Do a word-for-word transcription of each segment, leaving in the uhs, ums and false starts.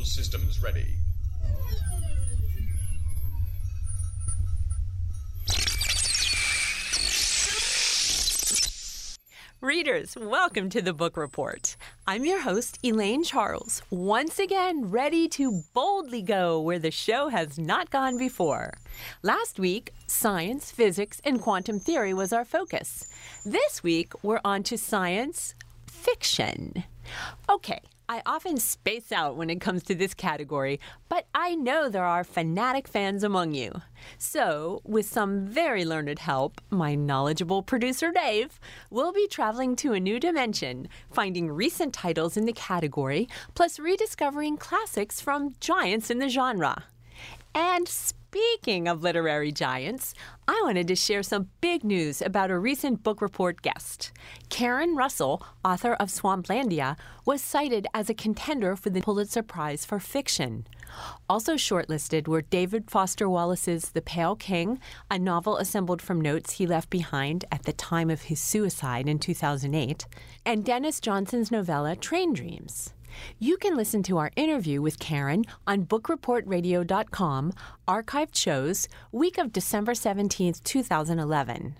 systems ready. Readers, welcome to the Book Report. I'm your host, Elaine Charles, once again ready to boldly go where the show has not gone before. Last week, science, physics, and quantum theory was our focus. This week, we're on to science fiction. Okay, I often space out when it comes to this category, but I know there are fanatic fans among you. So, with some very learned help, my knowledgeable producer Dave will be traveling to a new dimension, finding recent titles in the category, plus rediscovering classics from giants in the genre. And speaking of literary giants, I wanted to share some big news about a recent Book Report guest. Karen Russell, author of Swamplandia, was cited as a contender for the Pulitzer Prize for Fiction. Also shortlisted were David Foster Wallace's The Pale King, a novel assembled from notes he left behind at the time of his suicide in two thousand eight, and Dennis Johnson's novella Train Dreams. You can listen to our interview with Karen on book report radio dot com, archived shows, week of December seventeenth, two thousand eleven.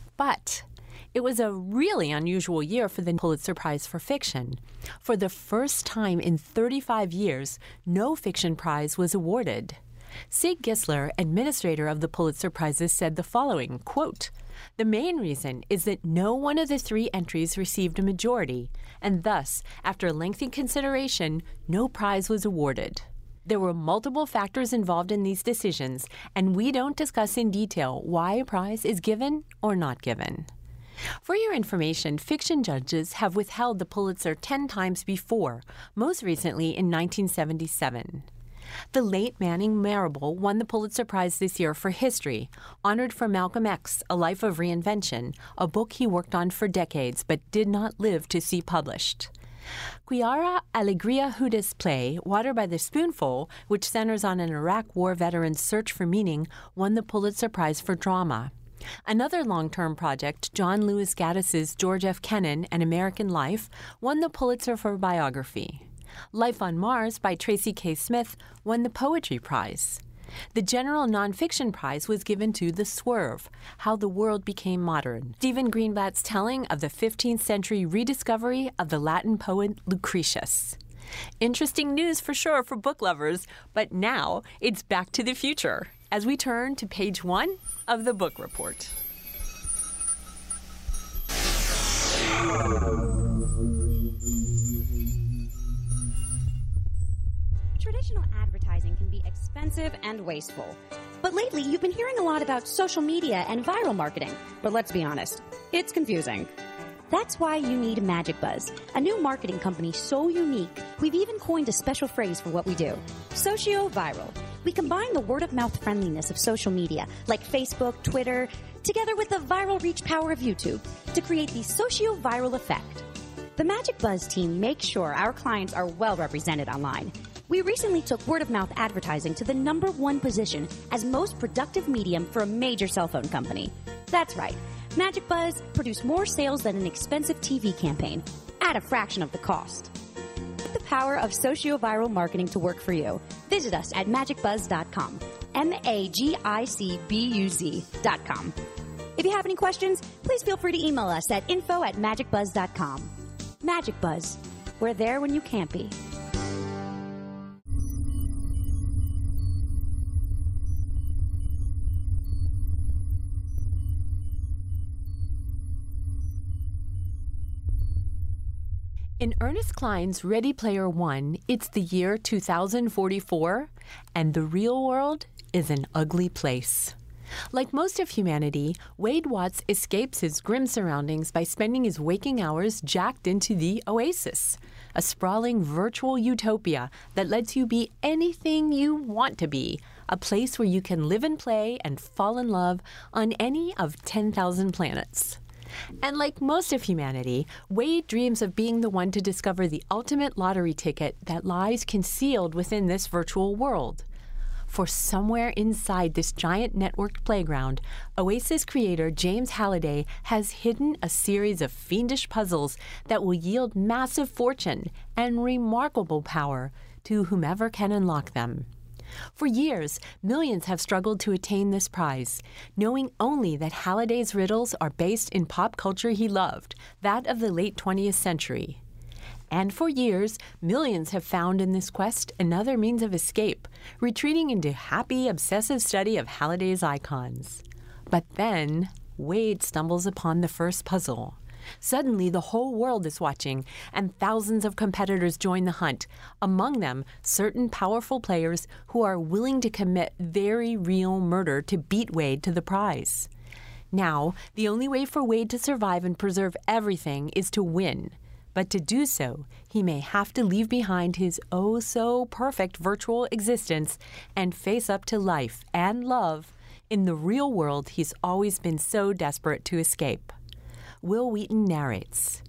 But it was a really unusual year for the Pulitzer Prize for Fiction. For the first time in thirty-five years, no fiction prize was awarded. Sig Gisler, administrator of the Pulitzer Prizes, said the following, quote, "The main reason is that no one of the three entries received a majority, and thus, after lengthy consideration, no prize was awarded. There were multiple factors involved in these decisions, and we don't discuss in detail why a prize is given or not given." For your information, fiction judges have withheld the Pulitzer ten times before, most recently in nineteen seventy-seven. The late Manning Marable won the Pulitzer Prize this year for history, honored for Malcolm X, A Life of Reinvention, a book he worked on for decades but did not live to see published. Quiara Alegria Huda's play, Water by the Spoonful, which centers on an Iraq War veteran's search for meaning, won the Pulitzer Prize for drama. Another long-term project, John Lewis Gaddis's George F. Kennan, An American Life, won the Pulitzer for biography. Life on Mars by Tracy K. Smith won the Poetry Prize. The General Nonfiction Prize was given to The Swerve, How the World Became Modern, Stephen Greenblatt's telling of the fifteenth century rediscovery of the Latin poet Lucretius. Interesting news for sure for book lovers, but now it's back to the future as we turn to page one of the Book Report. Traditional advertising can be expensive and wasteful. But lately, you've been hearing a lot about social media and viral marketing. But let's be honest, it's confusing. That's why you need Magic Buzz, a new marketing company so unique, we've even coined a special phrase for what we do, socio-viral. We combine the word-of-mouth friendliness of social media, like Facebook, Twitter, together with the viral reach power of YouTube to create the socio-viral effect. The Magic Buzz team makes sure our clients are well represented online. We recently took word-of-mouth advertising to the number one position as most productive medium for a major cell phone company. That's right. Magic Buzz produced more sales than an expensive T V campaign at a fraction of the cost. Put the power of socio-viral marketing to work for you. Visit us at magic buzz dot com. M A G I C B U Z dot com. If you have any questions, please feel free to email us at info at magic buzz dot com. Magic Buzz. We're there when you can't be. In Ernest Cline's Ready Player One, it's the year two thousand forty-four, and the real world is an ugly place. Like most of humanity, Wade Watts escapes his grim surroundings by spending his waking hours jacked into the Oasis, a sprawling virtual utopia that lets you be anything you want to be, a place where you can live and play and fall in love on any of ten thousand planets. And like most of humanity, Wade dreams of being the one to discover the ultimate lottery ticket that lies concealed within this virtual world. For somewhere inside this giant networked playground, Oasis creator James Halliday has hidden a series of fiendish puzzles that will yield massive fortune and remarkable power to whomever can unlock them. For years, millions have struggled to attain this prize, knowing only that Halliday's riddles are based in pop culture he loved, that of the late twentieth century. And for years, millions have found in this quest another means of escape, retreating into happy, obsessive study of Halliday's icons. But then, Wade stumbles upon the first puzzle. Suddenly, the whole world is watching, and thousands of competitors join the hunt, among them certain powerful players who are willing to commit very real murder to beat Wade to the prize. Now, the only way for Wade to survive and preserve everything is to win. But to do so, he may have to leave behind his oh-so-perfect virtual existence and face up to life and love in the real world he's always been so desperate to escape. Will Wheaton narrates.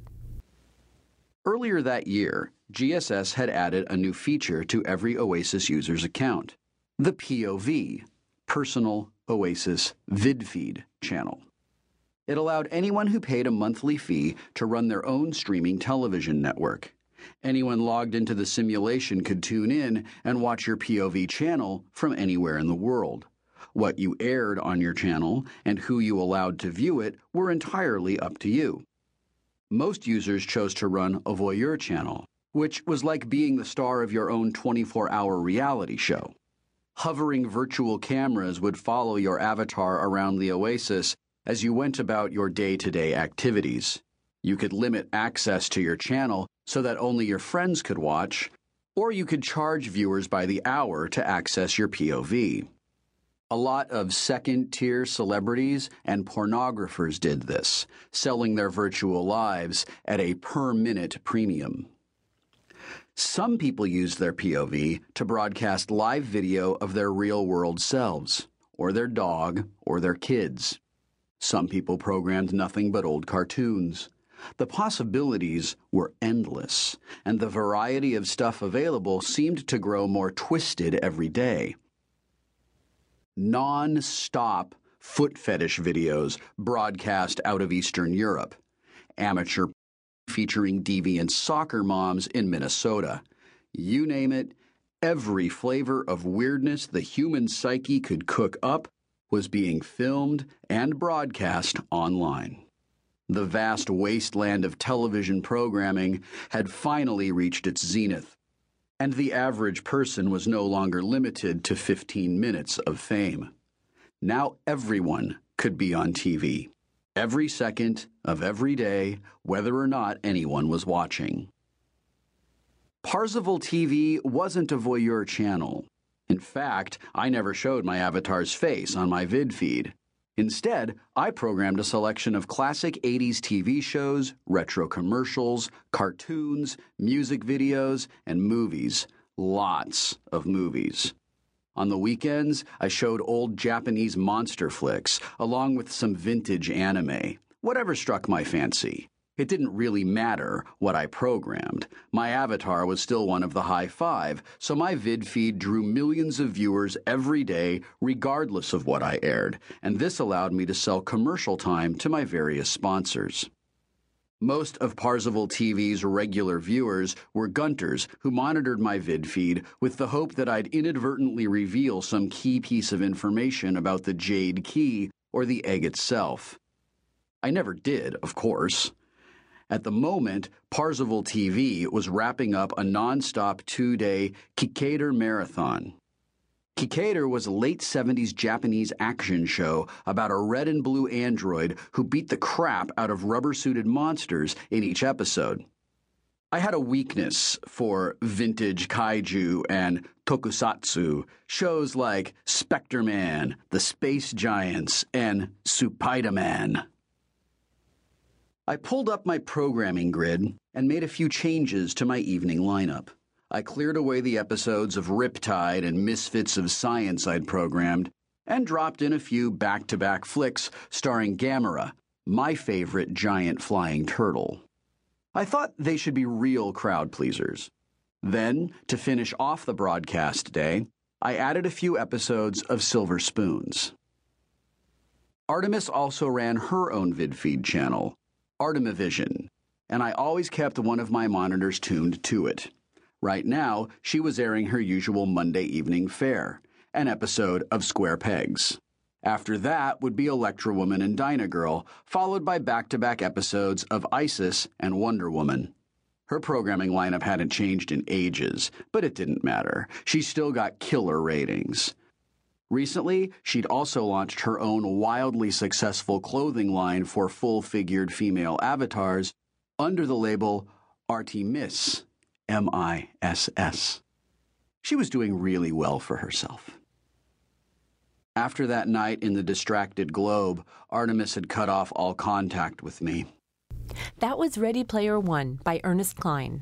Earlier that year, G S S had added a new feature to every Oasis user's account, the P O V, Personal Oasis VidFeed channel. It allowed anyone who paid a monthly fee to run their own streaming television network. Anyone logged into the simulation could tune in and watch your P O V channel from anywhere in the world. What you aired on your channel and who you allowed to view it were entirely up to you. Most users chose to run a voyeur channel, which was like being the star of your own twenty-four hour reality show. Hovering virtual cameras would follow your avatar around the Oasis as you went about your day-to-day activities. You could limit access to your channel so that only your friends could watch, or you could charge viewers by the hour to access your P O V. A lot of second-tier celebrities and pornographers did this, selling their virtual lives at a per-minute premium. Some people used their P O V to broadcast live video of their real-world selves, or their dog, or their kids. Some people programmed nothing but old cartoons. The possibilities were endless, and the variety of stuff available seemed to grow more twisted every day. Non-stop foot fetish videos broadcast out of Eastern Europe, amateur featuring deviant soccer moms in Minnesota. You name it, every flavor of weirdness the human psyche could cook up was being filmed and broadcast online. The vast wasteland of television programming had finally reached its zenith, and the average person was no longer limited to fifteen minutes of fame. Now everyone could be on T V, every second of every day, whether or not anyone was watching. Parzival T V wasn't a voyeur channel. In fact, I never showed my avatar's face on my vid feed. Instead, I programmed a selection of classic eighties T V shows, retro commercials, cartoons, music videos, and movies. Lots of movies. On the weekends, I showed old Japanese monster flicks, along with some vintage anime, whatever struck my fancy. It didn't really matter what I programmed. My avatar was still one of the high five, so my vid feed drew millions of viewers every day, regardless of what I aired, and this allowed me to sell commercial time to my various sponsors. Most of Parzival T V's regular viewers were Gunters who monitored my vid feed with the hope that I'd inadvertently reveal some key piece of information about the Jade Key or the egg itself. I never did, of course. At the moment, Parzival T V was wrapping up a non-stop two-day Kikaider marathon. Kikaider was a late seventies Japanese action show about a red and blue android who beat the crap out of rubber-suited monsters in each episode. I had a weakness for vintage kaiju and tokusatsu, shows like Spectre-Man, The Space Giants, and Supidaman. I pulled up my programming grid and made a few changes to my evening lineup. I cleared away the episodes of Riptide and Misfits of Science I'd programmed, and dropped in a few back-to-back flicks starring Gamera, my favorite giant flying turtle. I thought they should be real crowd pleasers. Then, to finish off the broadcast day, I added a few episodes of Silver Spoons. Artemis also ran her own VidFeed channel, Artemivision, and I always kept one of my monitors tuned to it. Right now, she was airing her usual Monday evening fare, an episode of Square Pegs. After that would be Electra Woman and Dyna Girl, followed by back-to-back episodes of Isis and Wonder Woman. Her programming lineup hadn't changed in ages, but it didn't matter. She still got killer ratings. Recently, she'd also launched her own wildly successful clothing line for full-figured female avatars under the label Artemis, M I S S. She was doing really well for herself. After that night in the distracted globe, Artemis had cut off all contact with me. That was Ready Player One by Ernest Cline.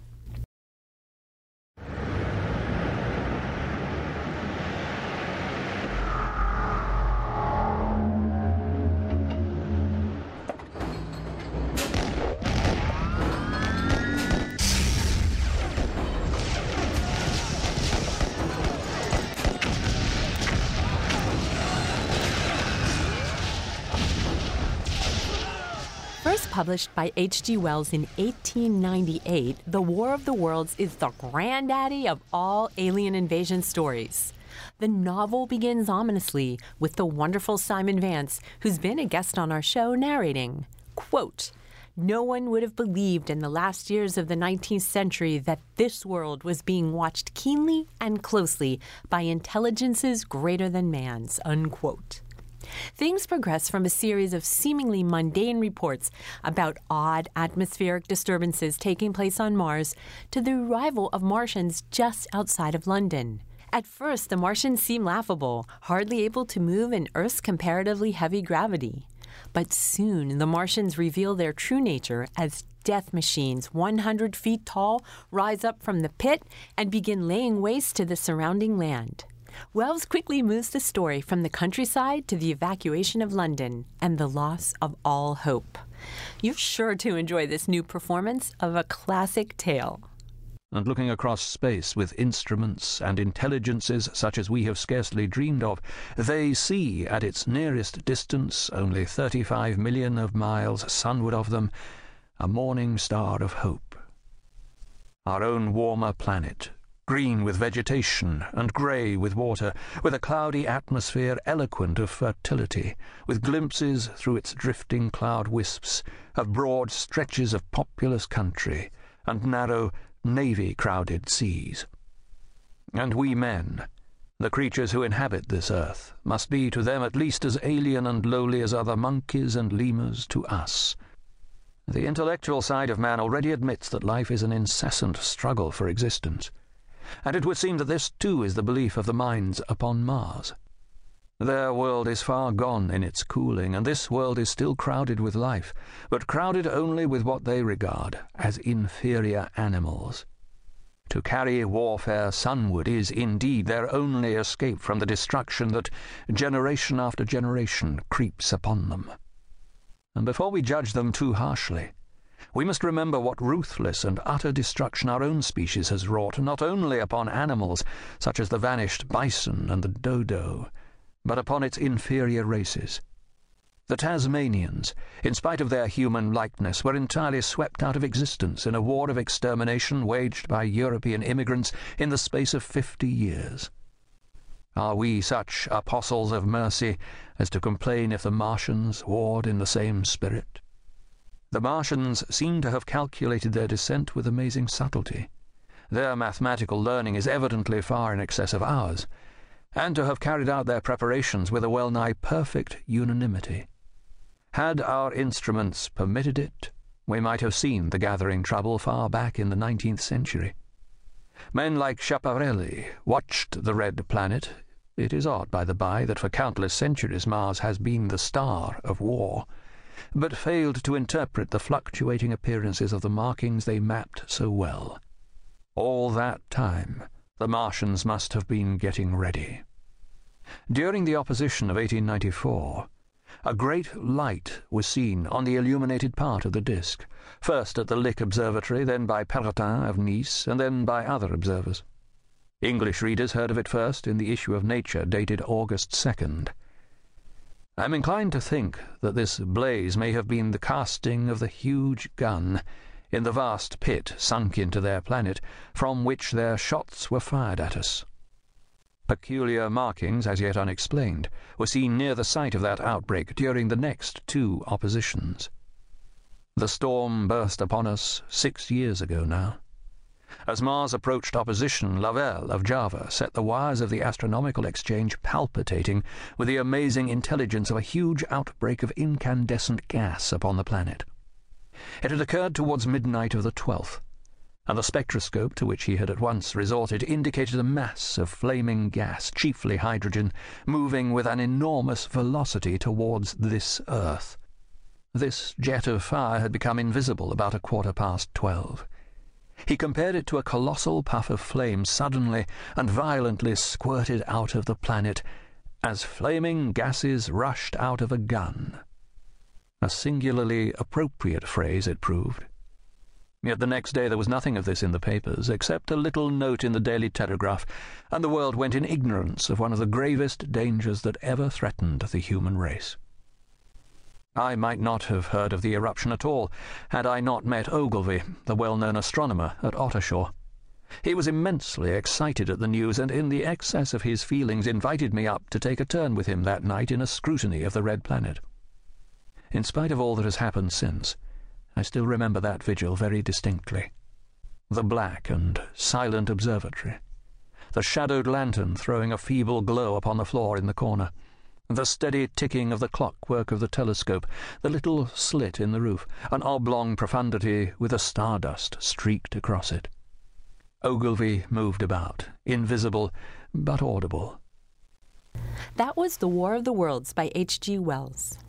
First published by H G Wells in eighteen ninety-eight, The War of the Worlds is the granddaddy of all alien invasion stories. The novel begins ominously with the wonderful Simon Vance, who's been a guest on our show, narrating, quote, "No one would have believed in the last years of the nineteenth century that this world was being watched keenly and closely by intelligences greater than man's," unquote. Things progress from a series of seemingly mundane reports about odd atmospheric disturbances taking place on Mars to the arrival of Martians just outside of London. At first, the Martians seem laughable, hardly able to move in Earth's comparatively heavy gravity. But soon, the Martians reveal their true nature as death machines one hundred feet tall rise up from the pit and begin laying waste to the surrounding land. Wells quickly moves the story from the countryside to the evacuation of London and the loss of all hope. You're sure to enjoy this new performance of a classic tale. And looking across space with instruments and intelligences such as we have scarcely dreamed of, they see at its nearest distance, only thirty-five million of miles sunward of them, a morning star of hope. Our own warmer planet, green with vegetation and grey with water, with a cloudy atmosphere eloquent of fertility, with glimpses through its drifting cloud wisps of broad stretches of populous country and narrow, navy-crowded seas. And we men, the creatures who inhabit this earth, must be to them at least as alien and lowly as are the monkeys and lemurs to us. The intellectual side of man already admits that life is an incessant struggle for existence, and it would seem that this too is the belief of the minds upon Mars. Their world is far gone in its cooling, and this world is still crowded with life, but crowded only with what they regard as inferior animals. To carry warfare sunward is indeed their only escape from the destruction that generation after generation creeps upon them. And before we judge them too harshly, we must remember what ruthless and utter destruction our own species has wrought, not only upon animals such as the vanished bison and the dodo, but upon its inferior races. The Tasmanians, in spite of their human likeness, were entirely swept out of existence in a war of extermination waged by European immigrants in the space of fifty years. Are we such apostles of mercy as to complain if the Martians warred in the same spirit? The Martians seem to have calculated their descent with amazing subtlety. Their mathematical learning is evidently far in excess of ours, and to have carried out their preparations with a well-nigh perfect unanimity. Had our instruments permitted it, we might have seen the gathering trouble far back in the nineteenth century. Men like Schiaparelli watched the red planet. It is odd, by the by, that for countless centuries Mars has been the star of war, but failed to interpret the fluctuating appearances of the markings they mapped so well. All that time, the Martians must have been getting ready. During the opposition of eighteen ninety-four, a great light was seen on the illuminated part of the disk, first at the Lick Observatory, then by Perrotin of Nice, and then by other observers. English readers heard of it first in the issue of Nature dated August second. I am inclined to think that this blaze may have been the casting of the huge gun in the vast pit sunk into their planet, from which their shots were fired at us. Peculiar markings, as yet unexplained, were seen near the site of that outbreak during the next two oppositions. The storm burst upon us six years ago now. As Mars approached opposition, Lovell of Java set the wires of the astronomical exchange palpitating with the amazing intelligence of a huge outbreak of incandescent gas upon the planet. It had occurred towards midnight of the twelfth, and the spectroscope to which he had at once resorted indicated a mass of flaming gas, chiefly hydrogen, moving with an enormous velocity towards this Earth. This jet of fire had become invisible about a quarter past twelve. He compared it to a colossal puff of flame suddenly and violently squirted out of the planet, as flaming gases rushed out of a gun. A singularly appropriate phrase it proved. Yet the next day there was nothing of this in the papers, except a little note in the Daily Telegraph, and the world went in ignorance of one of the gravest dangers that ever threatened the human race. I might not have heard of the eruption at all, had I not met Ogilvy, the well-known astronomer, at Ottershaw. He was immensely excited at the news, and in the excess of his feelings invited me up to take a turn with him that night in a scrutiny of the red planet. In spite of all that has happened since, I still remember that vigil very distinctly. The black and silent observatory, the shadowed lantern throwing a feeble glow upon the floor in the corner, the steady ticking of the clockwork of the telescope, the little slit in the roof, an oblong profundity with a stardust streaked across it. Ogilvy moved about, invisible but audible. That was The War of the Worlds by H G Wells.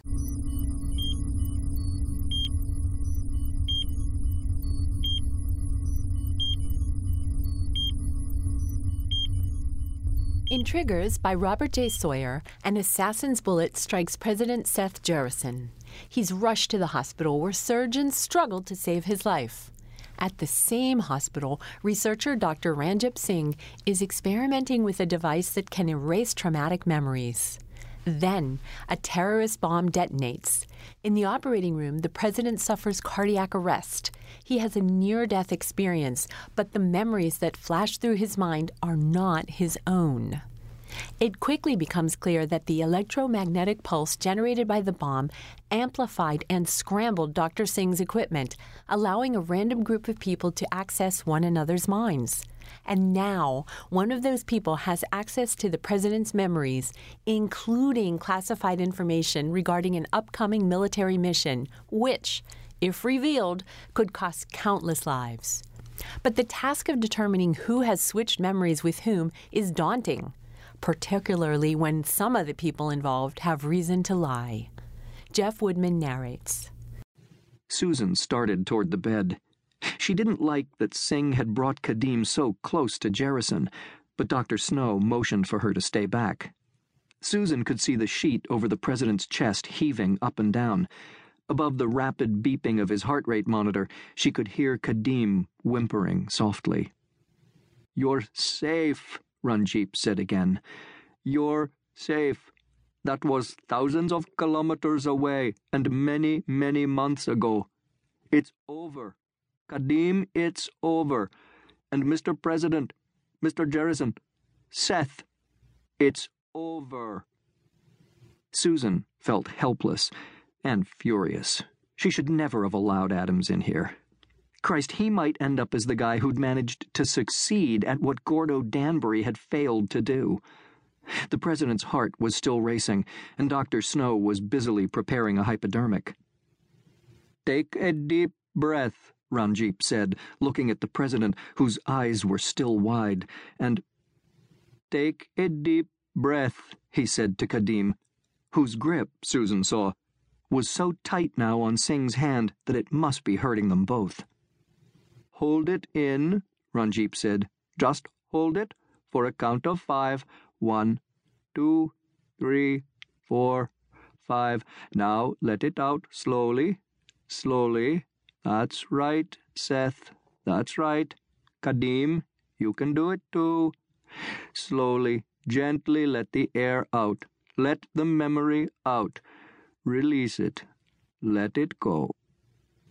In Triggers by Robert J. Sawyer, an assassin's bullet strikes President Seth Jurison. He's rushed to the hospital where surgeons struggle to save his life. At the same hospital, researcher Doctor Ranjip Singh is experimenting with a device that can erase traumatic memories. Then, a terrorist bomb detonates. In the operating room, the president suffers cardiac arrest. He has a near-death experience, but the memories that flash through his mind are not his own. It quickly becomes clear that the electromagnetic pulse generated by the bomb amplified and scrambled Doctor Singh's equipment, allowing a random group of people to access one another's minds. And now, one of those people has access to the president's memories, including classified information regarding an upcoming military mission, which, if revealed, could cost countless lives. But the task of determining who has switched memories with whom is daunting, particularly when some of the people involved have reason to lie. Jeff Woodman narrates. Susan started toward the bed. She didn't like that Singh had brought Kadim so close to Jurison, but Doctor Snow motioned for her to stay back. Susan could see the sheet over the president's chest heaving up and down. Above the rapid beeping of his heart rate monitor, she could hear Kadim whimpering softly. "You're safe," Ranjip said again. "You're safe. That was thousands of kilometers away and many, many months ago. It's over. Kadim, it's over. And Mister President, Mister Jurison, Seth, it's over." Susan felt helpless and furious. She should never have allowed Adams in here. Christ, he might end up as the guy who'd managed to succeed at what Gordo Danbury had failed to do. The president's heart was still racing, and Doctor Snow was busily preparing a hypodermic. "Take a deep breath," Ranjip said, looking at the president, whose eyes were still wide, and "Take a deep breath," he said to Kadim, whose grip, Susan saw, was so tight now on Singh's hand that it must be hurting them both. "Hold it in," Ranjip said. "Just hold it for a count of five. One, two, three, four, five. Now let it out slowly, slowly. That's right, Seth. That's right. Kadim, you can do it too. Slowly, gently let the air out. Let the memory out. Release it. Let it go."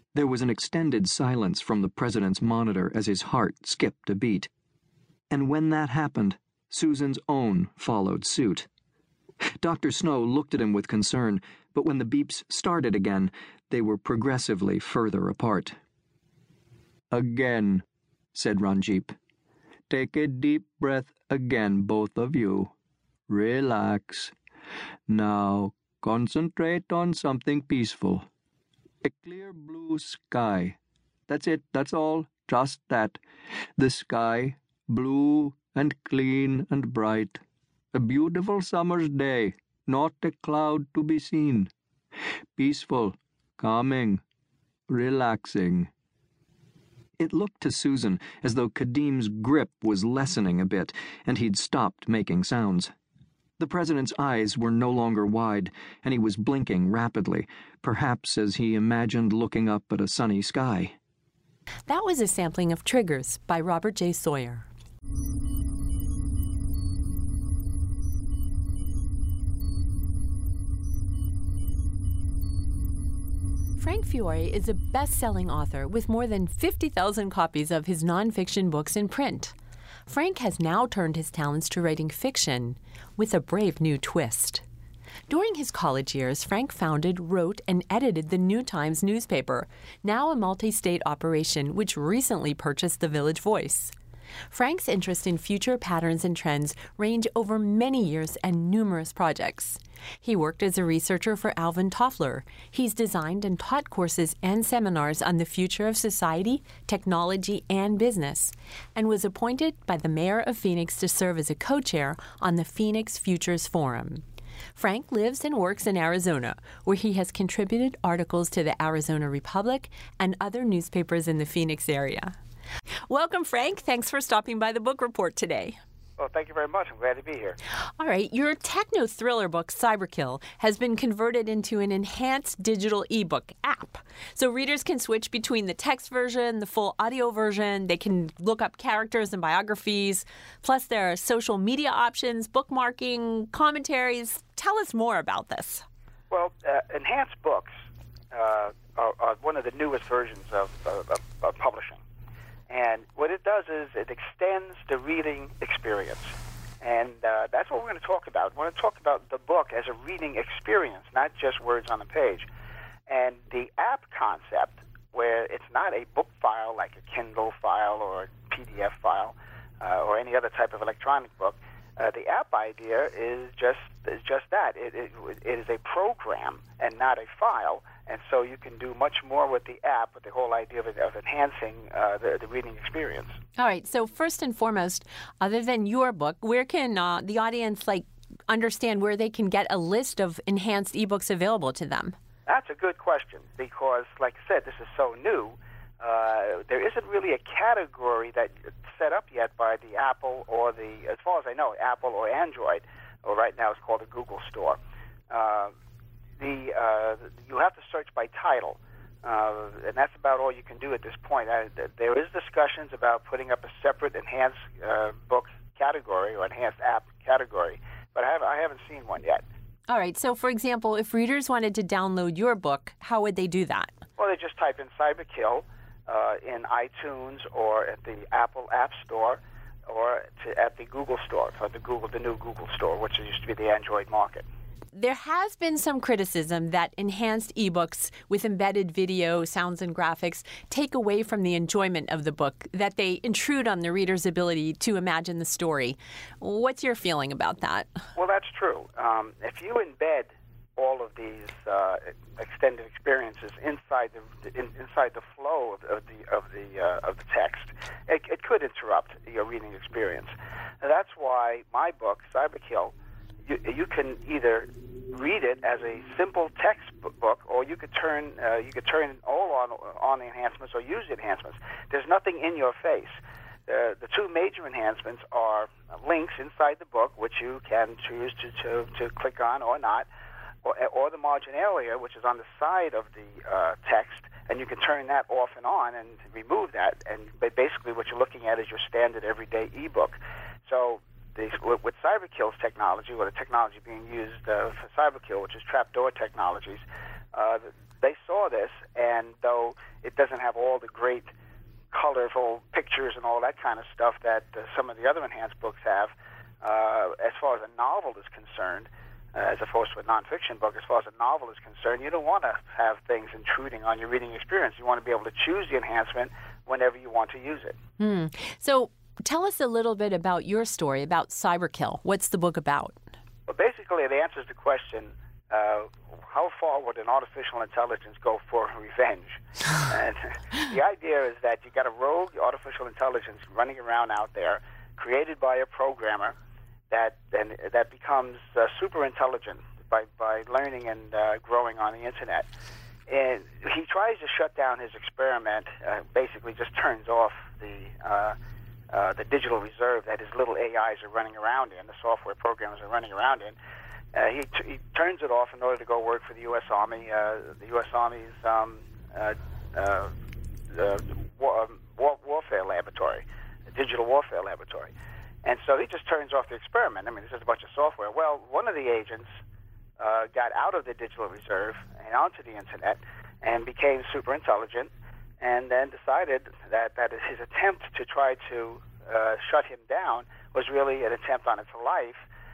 There was an extended silence from the president's monitor as his heart skipped a beat. And when that happened, Susan's own followed suit. Doctor Snow looked at him with concern, but when the beeps started again, they were progressively further apart. "Again," said Ranjip. "Take a deep breath again, both of you. Relax. Now, concentrate on something peaceful. A clear blue sky. That's it, that's all, just that. The sky, blue and clean and bright. A beautiful summer's day, not a cloud to be seen. Peaceful, calming, relaxing." It looked to Susan as though Kadim's grip was lessening a bit, and he'd stopped making sounds. The president's eyes were no longer wide, and he was blinking rapidly, perhaps as he imagined looking up at a sunny sky. That was a sampling of Triggers by Robert J. Sawyer. Frank Fiore is a best-selling author with more than fifty thousand copies of his nonfiction books in print. Frank has now turned his talents to writing fiction with a brave new twist. During his college years, Frank founded, wrote, and edited the New Times newspaper, now a multi-state operation which recently purchased the Village Voice. Frank's interest in future patterns and trends range over many years and numerous projects. He worked as a researcher for Alvin Toffler. He's designed and taught courses and seminars on the future of society, technology, and business, and was appointed by the mayor of Phoenix to serve as a co-chair on the Phoenix Futures Forum. Frank lives and works in Arizona, where he has contributed articles to the Arizona Republic and other newspapers in the Phoenix area. Welcome, Frank. Thanks for stopping by the Book Report today. Well, thank you very much. I'm glad to be here. All right. Your techno-thriller book, Cyberkill, has been converted into an enhanced digital ebook app. So readers can switch between the text version, the full audio version. They can look up characters and biographies. Plus, there are social media options, bookmarking, commentaries. Tell us more about this. Well, uh, enhanced books uh, are, are one of the newest versions of, of, of publishing. And what it does is it extends the reading experience. And uh, that's what we're going to talk about. We're going to talk about the book as a reading experience, not just words on the page. And the app concept, where it's not a book file like a Kindle file or a P D F file uh, or any other type of electronic book, uh, the app idea is just is just that. It, it, it is a program and not a file. And so you can do much more with the app, with the whole idea of, of enhancing uh, the, the reading experience. All right. So first and foremost, other than your book, where can uh, the audience like understand where they can get a list of enhanced ebooks available to them? That's a good question because, like I said, this is so new. Uh, there isn't really a category that's set up yet by the Apple or the, as far as I know, Apple or Android, or right now it's called the Google Store. Uh, The uh, you have to search by title, uh, and that's about all you can do at this point. I, there is discussions about putting up a separate enhanced uh, book category or enhanced app category, but I, have, I haven't seen one yet. All right. So, for example, if readers wanted to download your book, how would they do that? Well, they just type in Cyberkill uh, in iTunes or at the Apple App Store or to, at the Google Store, or the Google, the new Google Store, which used to be the Android market. There has been some criticism that enhanced ebooks with embedded video, sounds, and graphics take away from the enjoyment of the book, that they intrude on the reader's ability to imagine the story. What's your feeling about that? Well, that's true. Um, if you embed all of these uh, extended experiences inside the in, inside the flow of, of the of the uh, of the text, it, it could interrupt your reading experience. And that's why my book, Cyberkill, You, you can either read it as a simple text book, or you could turn uh, you could turn all on on the enhancements or use the enhancements. There's nothing in your face. Uh, the two major enhancements are links inside the book, which you can choose to, to, to click on or not, or, or the margin area, which is on the side of the uh, text, and you can turn that off and on and remove that. And basically, what you're looking at is your standard everyday ebook. So with Cyberkill's technology, or the technology being used uh, for Cyberkill, which is trapdoor technologies, uh, they saw this, and though it doesn't have all the great colorful pictures and all that kind of stuff that uh, some of the other enhanced books have, uh, as far as a novel is concerned, uh, as opposed to a nonfiction book, as far as a novel is concerned, you don't want to have things intruding on your reading experience. You want to be able to choose the enhancement whenever you want to use it. Hmm. So tell us a little bit about your story, about Cyberkill. What's the book about? Well, basically, it answers the question, uh, how far would an artificial intelligence go for revenge? And the idea is that you got a rogue artificial intelligence running around out there, created by a programmer that and that becomes uh, super intelligent by, by learning and uh, growing on the internet. And he tries to shut down his experiment, uh, basically just turns off the uh, uh, the digital reserve that his little A Is are running around in, the software programs are running around in. Uh, he, t- he turns it off in order to go work for the U S Army. Uh, the U S Army's um, uh, uh, uh, war, um, war, warfare laboratory, a digital warfare laboratory. And so he just turns off the experiment. I mean, it's just a bunch of software. Well, one of the agents uh, got out of the digital reserve and onto the internet and became super intelligent, and then decided that, that his attempt to try to uh, shut him down was really an attempt on its life,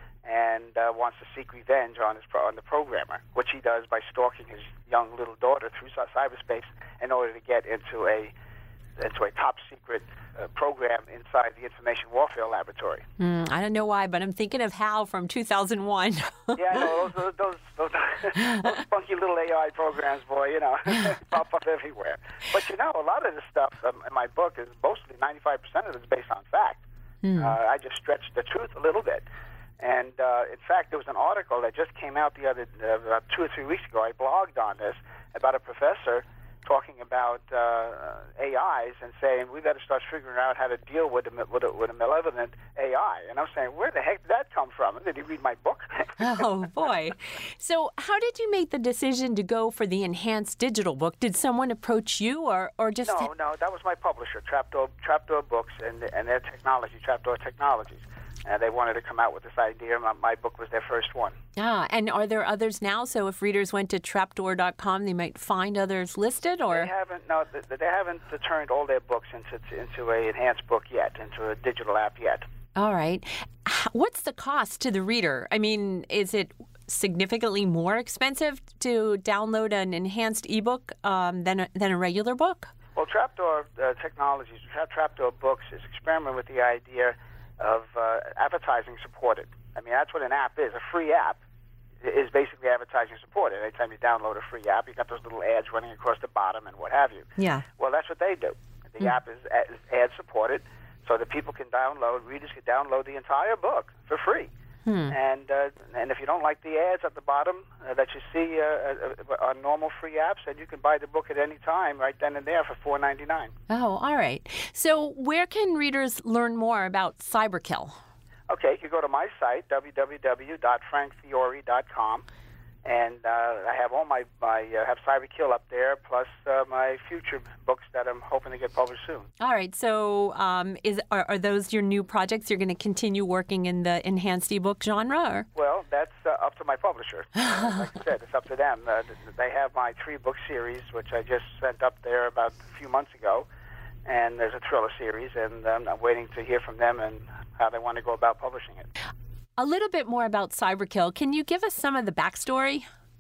and uh, wants to seek revenge on his pro- on the programmer, which he does by stalking his young little daughter through cyberspace in order to get into a into a top secret uh, program inside the information warfare laboratory. Mm, I don't know why, but I'm thinking of Hal from two thousand one. Yeah, I know those those those, those funky little A I programs, boy. You know, pop up everywhere. But you know, a lot of this stuff um, in my book is mostly ninety-five percent of it is based on fact. Mm. Uh, I just stretched the truth a little bit. And, uh, in fact, there was an article that just came out the other uh, about two or three weeks ago. I blogged on this about a professor talking about uh, A Is and saying we got to start figuring out how to deal with a, with a, with a malevolent A I. And I'm saying, where the heck did that come from? Did he read my book? Oh, boy. So how did you make the decision to go for the enhanced digital book? Did someone approach you or, or just... No, no, that was my publisher, Trapdoor, Trapdoor Books, and, and their technology, Trapdoor Technologies. And they wanted to come out with this idea. My, my book was their first one. Ah, and are there others now? So if readers went to trapdoor dot com, they might find others listed, or they haven't. No, they, they haven't turned all their books into into a enhanced book yet, into a digital app yet. All right. What's the cost to the reader? I mean, is it significantly more expensive to download an enhanced ebook um, than a, than a regular book? Well, Trapdoor uh, Technologies, Trapdoor Books, is experimenting with the idea of uh, advertising supported. I mean, that's what an app is. A free app is basically advertising supported. Anytime you download a free app, you got those little ads running across the bottom and what have you. Yeah. Well, that's what they do. The mm. app is, is ad supported, so that people can download, readers can download the entire book for free. Hmm. And uh, and if you don't like the ads at the bottom uh, that you see uh, uh, on normal free apps, then you can buy the book at any time, right then and there, for four ninety-nine. Oh, all right. So where can readers learn more about Cyberkill? Okay, you can go to my site, w w w dot frank fiore dot com, and uh, I have all my, my uh, have Cyberkill up there, plus uh, my future books that I'm hoping to get published soon. All right, so um, is are, are those your new projects? You're going to continue working in the enhanced ebook genre? Or? Well, that's uh, up to my publisher. Uh, like I said, it's up to them. Uh, they have my three-book series, which I just sent up there about a few months ago, and there's a thriller series, and um, I'm waiting to hear from them and how they want to go about publishing it. A little bit more about Cyberkill. Can you give us some of the backstory?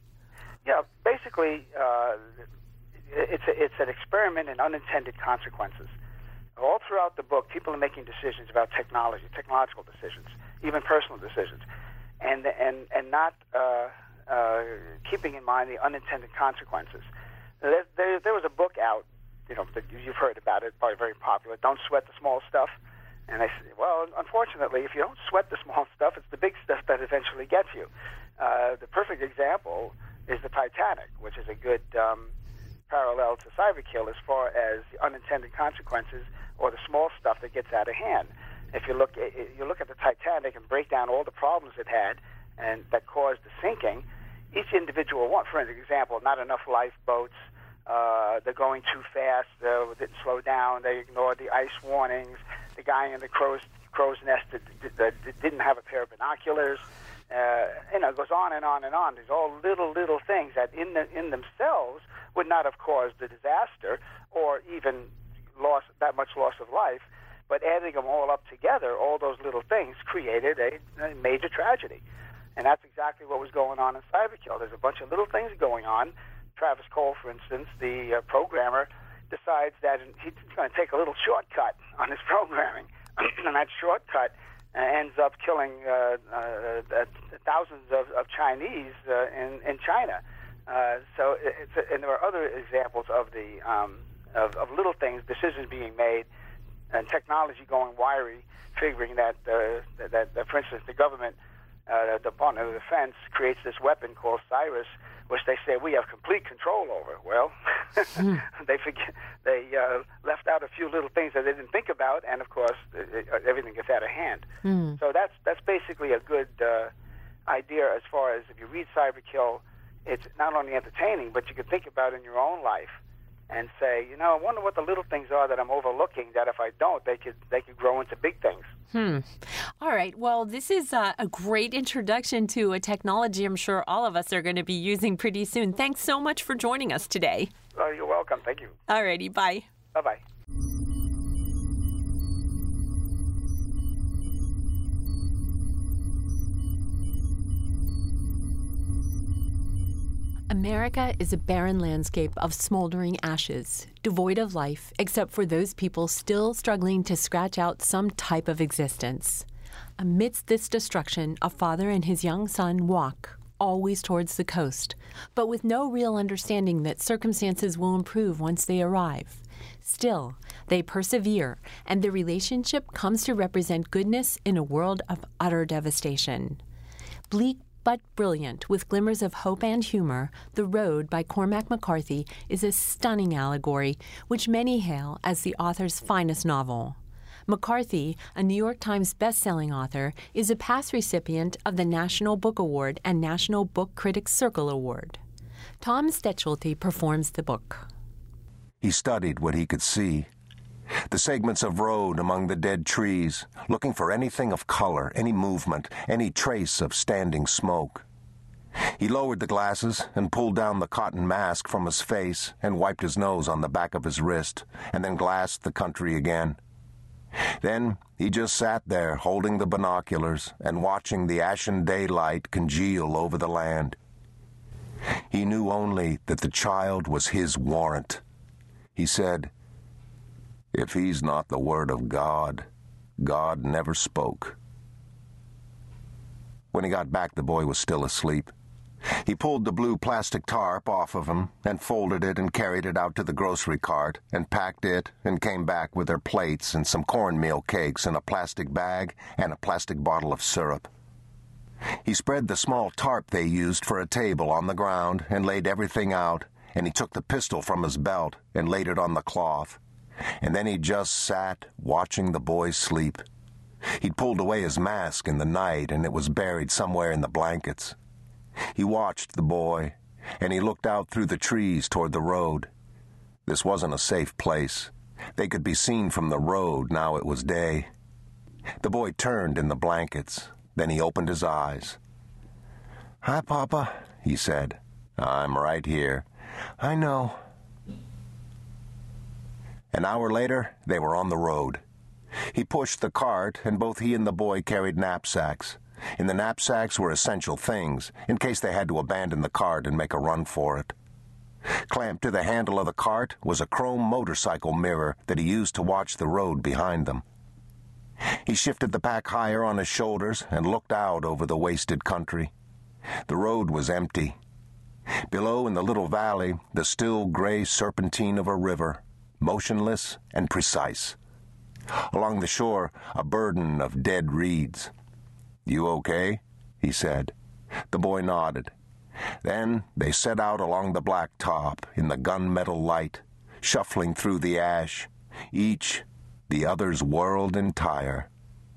Yeah, basically, uh, it's a, it's an experiment in unintended consequences. All throughout the book, people are making decisions about technology, technological decisions, even personal decisions, and and and not uh, uh, keeping in mind the unintended consequences. There, there, there was a book out, you know, that you've heard about it, probably very popular. Don't Sweat the Small Stuff. And I said, well, unfortunately, if you don't sweat the small stuff, it's the big stuff that eventually gets you. Uh, the perfect example is the Titanic, which is a good um, parallel to Cyberkill as far as the unintended consequences or the small stuff that gets out of hand. If you look, you look at the Titanic and break down all the problems it had and that caused the sinking, each individual one, for example, not enough lifeboats, uh, they're going too fast, uh, didn't slow down, they ignored the ice warnings, the guy in the crow's, crow's nest that, that, that didn't have a pair of binoculars. uh, you know, it goes on and on and on. There's all little, little things that in the, in themselves would not have caused the disaster or even loss, that much loss of life, but adding them all up together, all those little things created a, a major tragedy. And that's exactly what was going on in Cyberkill. There's a bunch of little things going on. Travis Cole, for instance, the uh, programmer, decides that he's going to take a little shortcut on his programming, and that shortcut uh, ends up killing uh, uh, uh, thousands of, of Chinese uh, in, in China. Uh, so, it's a, and there are other examples of the um, of, of little things, decisions being made, and technology going wiry, figuring that, uh, that, that, for instance, the government, uh, the Department of Defense, creates this weapon called Cyrus, which they say we have complete control over. Well, mm. they forget, they uh, left out a few little things that they didn't think about, and of course, it, it, everything gets out of hand. Mm. So that's that's basically a good uh, idea as far as if you read Cyberkill, it's not only entertaining, but you can think about it in your own life and say, you know, I wonder what the little things are that I'm overlooking, that if I don't, they could they could grow into big things. Hmm. All right. Well, this is a, a great introduction to a technology I'm sure all of us are going to be using pretty soon. Thanks so much for joining us today. Oh, you're welcome. Thank you. All righty. Bye. Bye-bye. America is a barren landscape of smoldering ashes, devoid of life except for those people still struggling to scratch out some type of existence. Amidst this destruction, a father and his young son walk, always towards the coast, but with no real understanding that circumstances will improve once they arrive. Still, they persevere, and the relationship comes to represent goodness in a world of utter devastation. Bleak but brilliant, with glimmers of hope and humor, The Road by Cormac McCarthy is a stunning allegory, which many hail as the author's finest novel. McCarthy, a New York Times best-selling author, is a past recipient of the National Book Award and National Book Critics Circle Award. Tom Stetschulte performs the book. He studied what he could see. The segments of road among the dead trees, looking for anything of color, any movement, any trace of standing smoke. He lowered the glasses and pulled down the cotton mask from his face and wiped his nose on the back of his wrist, and then glassed the country again. Then he just sat there holding the binoculars and watching the ashen daylight congeal over the land. He knew only that the child was his warrant. He said, "If he's not the Word of God, God never spoke." When he got back, the boy was still asleep. He pulled the blue plastic tarp off of him and folded it and carried it out to the grocery cart and packed it and came back with their plates and some cornmeal cakes in a plastic bag and a plastic bottle of syrup. He spread the small tarp they used for a table on the ground and laid everything out, and he took the pistol from his belt and laid it on the cloth. And then he just sat watching the boy sleep. He'd pulled away his mask in the night, and it was buried somewhere in the blankets. He watched the boy, and he looked out through the trees toward the road. This wasn't a safe place. They could be seen from the road now it was day. The boy turned in the blankets. Then he opened his eyes. "Hi, Papa," he said. "I'm right here." "I know." An hour later, they were on the road. He pushed the cart, and both he and the boy carried knapsacks. In the knapsacks were essential things, in case they had to abandon the cart and make a run for it. Clamped to the handle of the cart was a chrome motorcycle mirror that he used to watch the road behind them. He shifted the pack higher on his shoulders and looked out over the wasted country. The road was empty. Below in the little valley, the still gray serpentine of a river, motionless and precise. Along the shore, a burden of dead reeds. "You okay?" he said. The boy nodded. Then they set out along the black top in the gunmetal light, shuffling through the ash, each the other's world entire.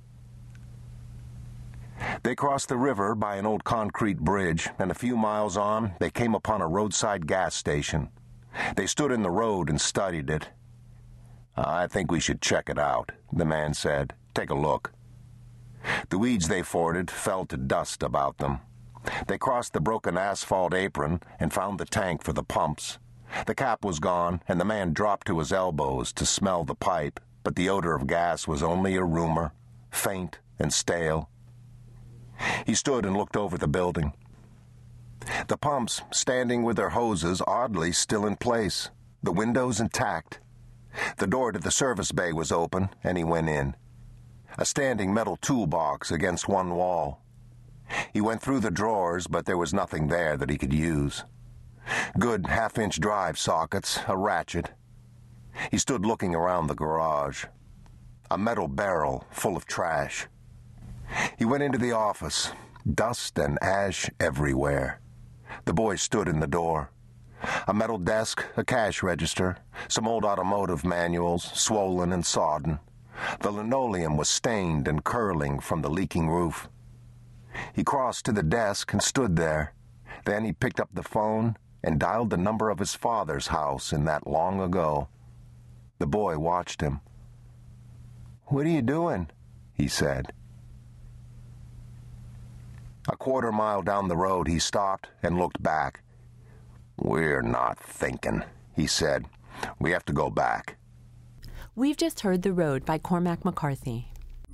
They crossed the river by an old concrete bridge, and a few miles on, they came upon a roadside gas station. They stood in the road and studied it. "I think we should check it out," the man said. "Take a look." The weeds they forded fell to dust about them. They crossed the broken asphalt apron and found the tank for the pumps. The cap was gone, and the man dropped to his elbows to smell the pipe, but the odor of gas was only a rumor, faint and stale. He stood and looked over the building. The pumps, standing with their hoses oddly still in place, the windows intact. The door to the service bay was open, and he went in. A standing metal toolbox against one wall. He went through the drawers, but there was nothing there that he could use. Good half-inch drive sockets, a ratchet. He stood looking around the garage. A metal barrel full of trash. He went into the office. Dust and ash everywhere. The boy stood in the door. A metal desk, a cash register, some old automotive manuals, swollen and sodden. The linoleum was stained and curling from the leaking roof. He crossed to the desk and stood there. Then he picked up the phone and dialed the number of his father's house in that long ago. The boy watched him. "What are you doing?" he said. A quarter mile down the road, he stopped and looked back. "We're not thinking," he said. "We have to go back." We've just heard The Road by Cormac McCarthy.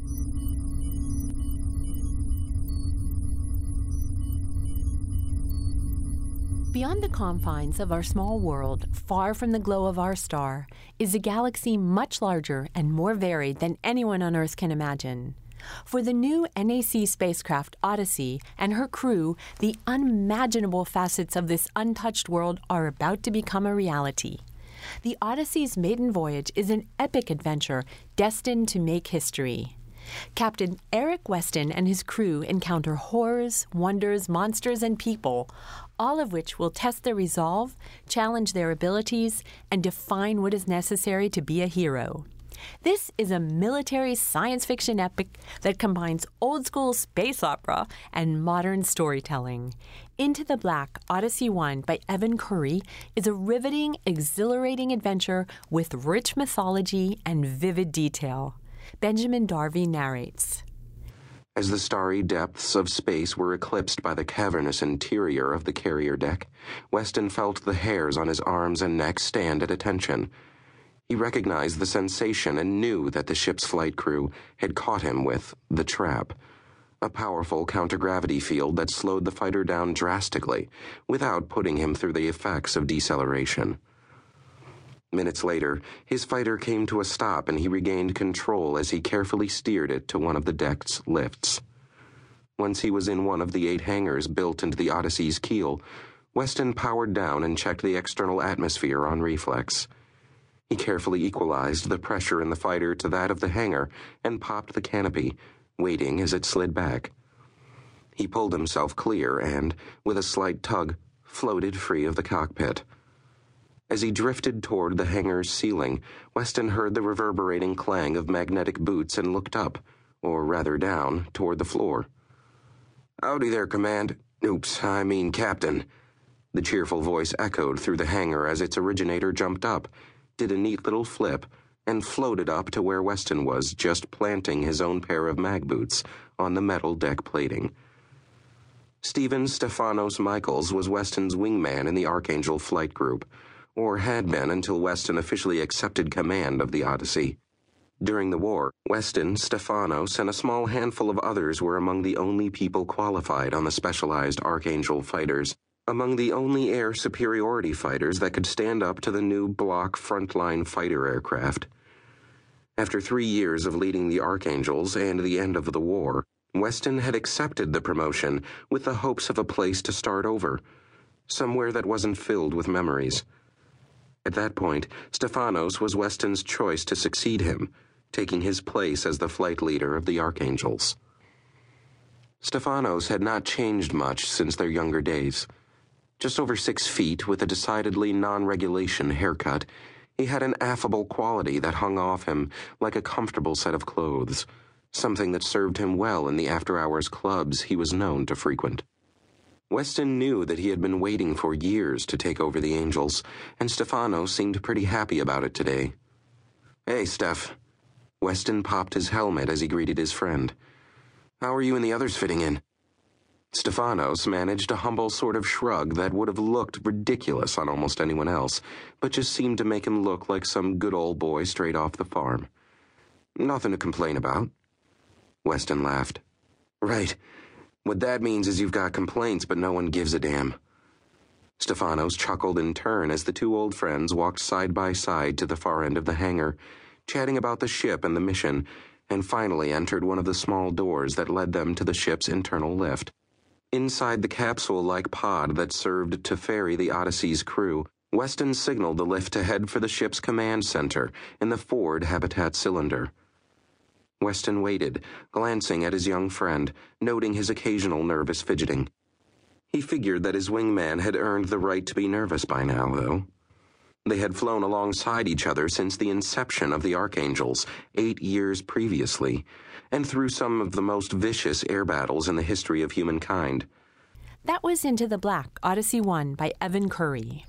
Beyond the confines of our small world, far from the glow of our star, is a galaxy much larger and more varied than anyone on Earth can imagine. For the new N A C spacecraft Odyssey and her crew, the unimaginable facets of this untouched world are about to become a reality. The Odyssey's maiden voyage is an epic adventure destined to make history. Captain Eric Weston and his crew encounter horrors, wonders, monsters, and people, all of which will test their resolve, challenge their abilities, and define what is necessary to be a hero. This is a military science fiction epic that combines old-school space opera and modern storytelling. Into the Black, Odyssey one by Evan Curry is a riveting, exhilarating adventure with rich mythology and vivid detail. Benjamin Darby narrates. As the starry depths of space were eclipsed by the cavernous interior of the carrier deck, Weston felt the hairs on his arms and neck stand at attention. He recognized the sensation and knew that the ship's flight crew had caught him with the trap, a powerful counter-gravity field that slowed the fighter down drastically without putting him through the effects of deceleration. Minutes later, his fighter came to a stop and he regained control as he carefully steered it to one of the deck's lifts. Once he was in one of the eight hangars built into the Odyssey's keel, Weston powered down and checked the external atmosphere on reflex. He carefully equalized the pressure in the fighter to that of the hangar and popped the canopy, waiting as it slid back. He pulled himself clear and, with a slight tug, floated free of the cockpit. As he drifted toward the hangar's ceiling, Weston heard the reverberating clang of magnetic boots and looked up, or rather down, toward the floor. "Howdy there, Command. Oops, I mean Captain." The cheerful voice echoed through the hangar as its originator jumped up, did a neat little flip, and floated up to where Weston was, just planting his own pair of mag boots on the metal deck plating. Stephen Stephanos Michaels was Weston's wingman in the Archangel flight group, or had been until Weston officially accepted command of the Odyssey. During the war, Weston, Stephanos, and a small handful of others were among the only people qualified on the specialized Archangel fighters, among the only air superiority fighters that could stand up to the new block frontline fighter aircraft. After three years of leading the Archangels and the end of the war, Weston had accepted the promotion with the hopes of a place to start over, somewhere that wasn't filled with memories. At that point, Stephanos was Weston's choice to succeed him, taking his place as the flight leader of the Archangels. Stephanos had not changed much since their younger days. Just over six feet, with a decidedly non-regulation haircut, he had an affable quality that hung off him like a comfortable set of clothes, something that served him well in the after-hours clubs he was known to frequent. Weston knew that he had been waiting for years to take over the Angels, and Stephanos seemed pretty happy about it today. "Hey, Steph." Weston popped his helmet as he greeted his friend. How are you and the others fitting in? Stefanos managed a humble sort of shrug that would have looked ridiculous on almost anyone else, but just seemed to make him look like some good old boy straight off the farm. Nothing to complain about. Weston laughed. Right. What that means is you've got complaints, but no one gives a damn. Stefanos chuckled in turn as the two old friends walked side by side to the far end of the hangar, chatting about the ship and the mission, and finally entered one of the small doors that led them to the ship's internal lift. Inside the capsule-like pod that served to ferry the Odyssey's crew, Weston signaled the lift to head for the ship's command center in the forward habitat cylinder. Weston waited, glancing at his young friend, noting his occasional nervous fidgeting. He figured that his wingman had earned the right to be nervous by now, though. They had flown alongside each other since the inception of the Archangels, eight years previously, and through some of the most vicious air battles in the history of humankind. That was Into the Black, Odyssey one by Evan Curry.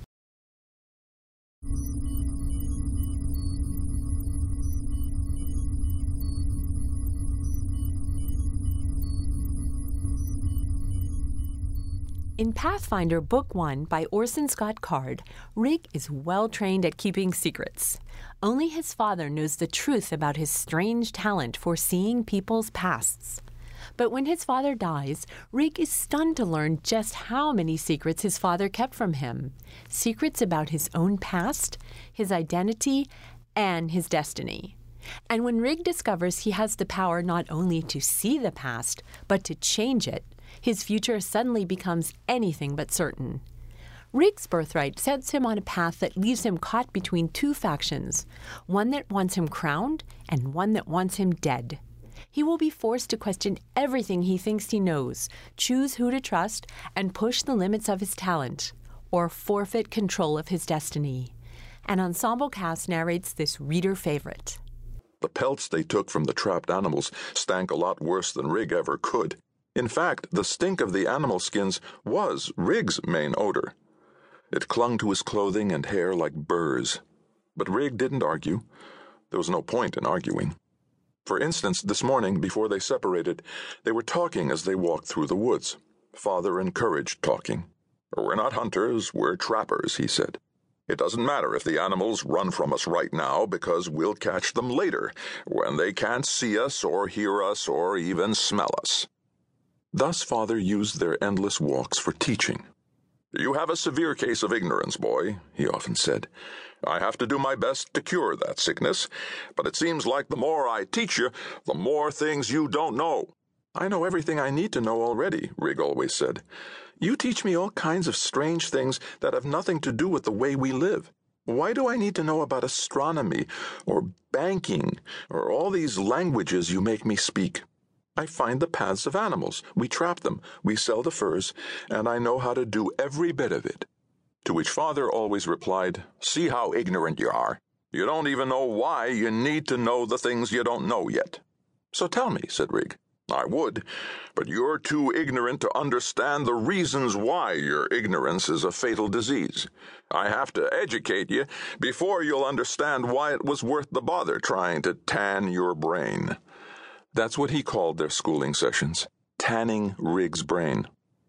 In Pathfinder Book one by Orson Scott Card, Rig is well trained at keeping secrets. Only his father knows the truth about his strange talent for seeing people's pasts. But when his father dies, Rig is stunned to learn just how many secrets his father kept from him. Secrets about his own past, his identity, and his destiny. And when Rig discovers he has the power not only to see the past, but to change it, his future suddenly becomes anything but certain. Rig's birthright sets him on a path that leaves him caught between two factions, one that wants him crowned and one that wants him dead. He will be forced to question everything he thinks he knows, choose who to trust, and push the limits of his talent, or forfeit control of his destiny. An ensemble cast narrates this reader favorite. The pelts they took from the trapped animals stank a lot worse than Rig ever could. In fact, the stink of the animal skins was Rig's main odor. It clung to his clothing and hair like burrs. But Rig didn't argue. There was no point in arguing. For instance, this morning, before they separated, they were talking as they walked through the woods. Father encouraged talking. "We're not hunters, we're trappers," he said. "It doesn't matter if the animals run from us right now, because we'll catch them later, when they can't see us or hear us or even smell us." Thus Father used their endless walks for teaching. "You have a severe case of ignorance, boy," he often said. "I have to do my best to cure that sickness, but it seems like the more I teach you, the more things you don't know." "I know everything I need to know already," Rig always said. "You teach me all kinds of strange things that have nothing to do with the way we live. Why do I need to know about astronomy or banking or all these languages you make me speak? I find the paths of animals, we trap them, we sell the furs, and I know how to do every bit of it." To which Father always replied, "See how ignorant you are. You don't even know why you need to know the things you don't know yet." "So tell me," said Rig. "I would, but you're too ignorant to understand the reasons why your ignorance is a fatal disease. I have to educate you before you'll understand why it was worth the bother trying to tan your brain." That's what he called their schooling sessions, tanning Rig's brain.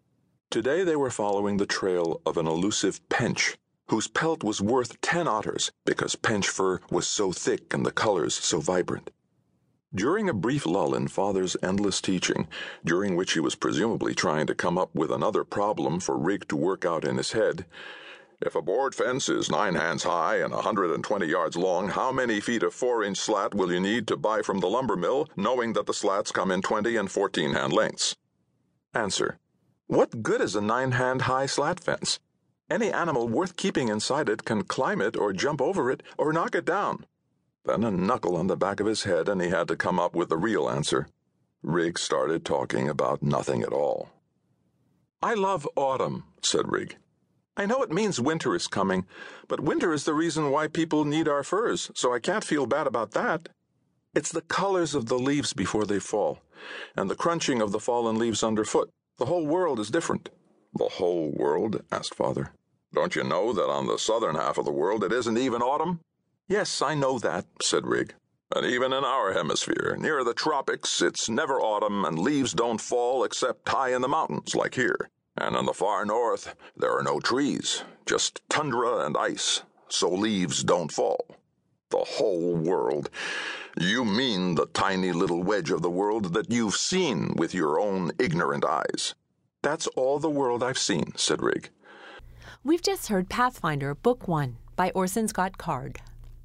Today they were following the trail of an elusive pench, whose pelt was worth ten otters because pench fur was so thick and the colors so vibrant. During a brief lull in Father's endless teaching, during which he was presumably trying to come up with another problem for Rig to work out in his head, "If a board fence is nine hands high and a hundred and twenty yards long, how many feet of four-inch slat will you need to buy from the lumber mill, knowing that the slats come in twenty and fourteen-hand lengths?" Answer: what good is a nine-hand-high slat fence? Any animal worth keeping inside it can climb it or jump over it or knock it down. Then a knuckle on the back of his head, and he had to come up with the real answer. Rig started talking about nothing at all. "I love autumn," said Rig. "I know it means winter is coming, but winter is the reason why people need our furs, so I can't feel bad about that. It's the colors of the leaves before they fall, and the crunching of the fallen leaves underfoot. The whole world is different." "The whole world?" asked Father. "Don't you know that on the southern half of the world it isn't even autumn?" "Yes, I know that," said Rig. And even in our hemisphere, near the tropics, it's never autumn and leaves don't fall except high in the mountains, like here. And in the far north, there are no trees, just tundra and ice, so leaves don't fall. The whole world. You mean the tiny little wedge of the world that you've seen with your own ignorant eyes. That's all the world I've seen, said Rig. We've just heard Pathfinder, Book One, by Orson Scott Card.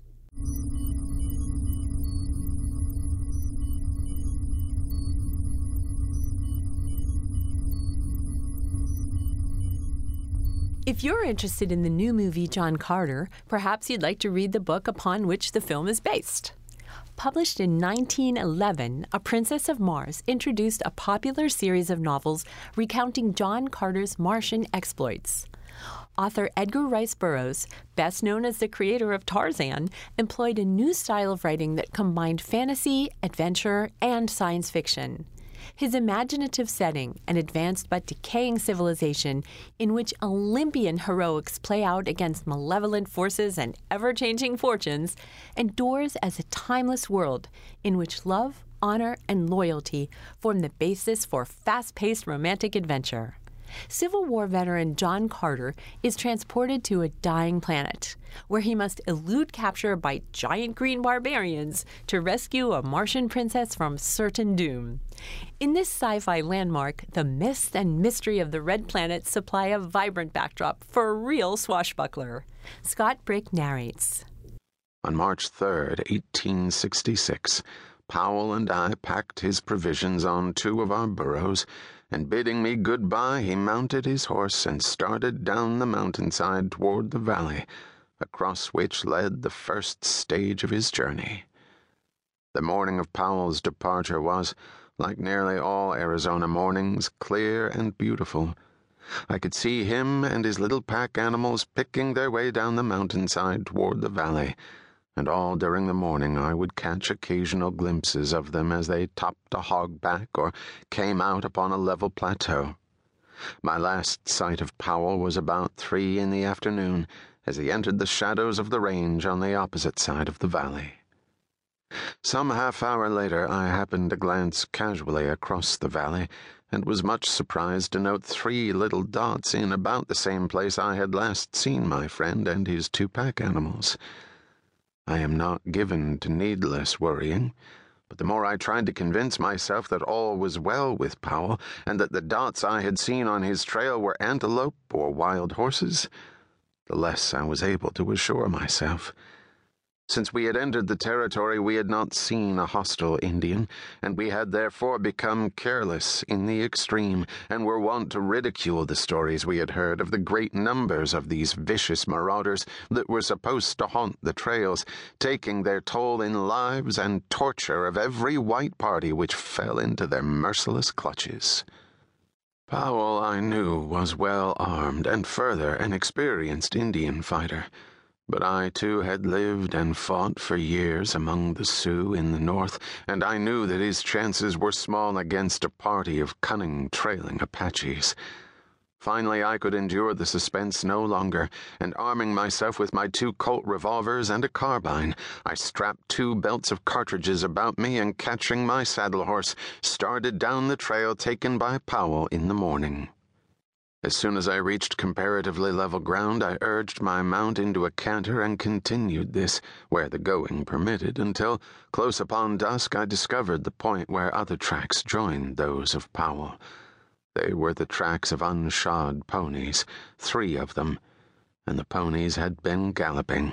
If you're interested in the new movie John Carter, perhaps you'd like to read the book upon which the film is based. Published in nineteen eleven, A Princess of Mars introduced a popular series of novels recounting John Carter's Martian exploits. Author Edgar Rice Burroughs, best known as the creator of Tarzan, employed a new style of writing that combined fantasy, adventure, and science fiction. His imaginative setting, an advanced but decaying civilization in which Olympian heroics play out against malevolent forces and ever-changing fortunes, endures as a timeless world in which love, honor, and loyalty form the basis for fast-paced romantic adventure. Civil War veteran John Carter is transported to a dying planet, where he must elude capture by giant green barbarians to rescue a Martian princess from certain doom. In this sci-fi landmark, the myths and mystery of the Red Planet supply a vibrant backdrop for a real swashbuckler. Scott Brick narrates. On March third, eighteen sixty-six, Powell and I packed his provisions on two of our burros, and bidding me goodbye, he mounted his horse and started down the mountainside toward the valley, across which led the first stage of his journey. The morning of Powell's departure was, like nearly all Arizona mornings, clear and beautiful. I could see him and his little pack animals picking their way down the mountainside toward the valley, and all during the morning I would catch occasional glimpses of them as they topped a hogback or came out upon a level plateau. My last sight of Powell was about three in the afternoon, as he entered the shadows of the range on the opposite side of the valley. Some half hour later I happened to glance casually across the valley, and was much surprised to note three little dots in about the same place I had last seen my friend and his two pack animals. I am not given to needless worrying, but the more I tried to convince myself that all was well with Powell, and that the dots I had seen on his trail were antelope or wild horses, the less I was able to assure myself. Since we had entered the territory, we had not seen a hostile Indian, and we had therefore become careless in the extreme, and were wont to ridicule the stories we had heard of the great numbers of these vicious marauders that were supposed to haunt the trails, taking their toll in lives and torture of every white party which fell into their merciless clutches. Powell, I knew, was well armed, and further, an experienced Indian fighter. But I, too, had lived and fought for years among the Sioux in the north, and I knew that his chances were small against a party of cunning, trailing Apaches. Finally, I could endure the suspense no longer, and arming myself with my two Colt revolvers and a carbine, I strapped two belts of cartridges about me and, catching my saddle horse, started down the trail taken by Powell in the morning. As soon as I reached comparatively level ground, I urged my mount into a canter and continued this, where the going permitted, until, close upon dusk, I discovered the point where other tracks joined those of Powell. They were the tracks of unshod ponies, three of them, and the ponies had been galloping.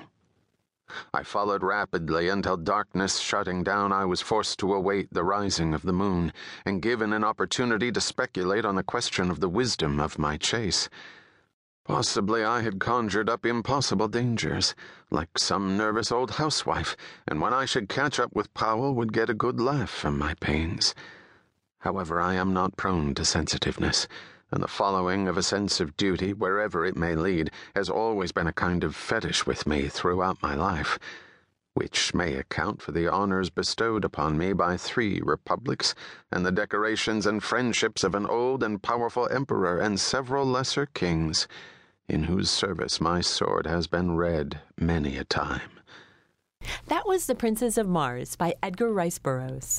I followed rapidly until, darkness shutting down, I was forced to await the rising of the moon, and given an opportunity to speculate on the question of the wisdom of my chase. Possibly I had conjured up impossible dangers, like some nervous old housewife, and when I should catch up with Powell would get a good laugh from my pains. However, I am not prone to sensitiveness, and the following of a sense of duty, wherever it may lead, has always been a kind of fetish with me throughout my life, which may account for the honors bestowed upon me by three republics, and the decorations and friendships of an old and powerful emperor and several lesser kings, in whose service my sword has been red many a time. That was The Princes of Mars by Edgar Rice Burroughs.